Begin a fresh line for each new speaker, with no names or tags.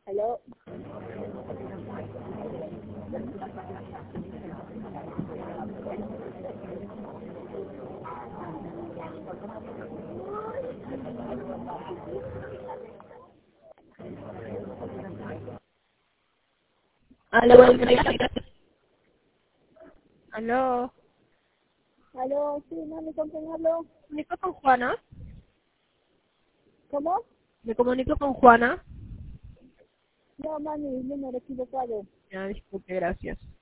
Aló.
Aló, aló.
Aló, sí, mami, ¿con quién hablo?
¿Me comunico con Juana?
¿Cómo?
¿Me comunico con Juana?
No, mami, número equivocado.
Ya, disculpe, gracias.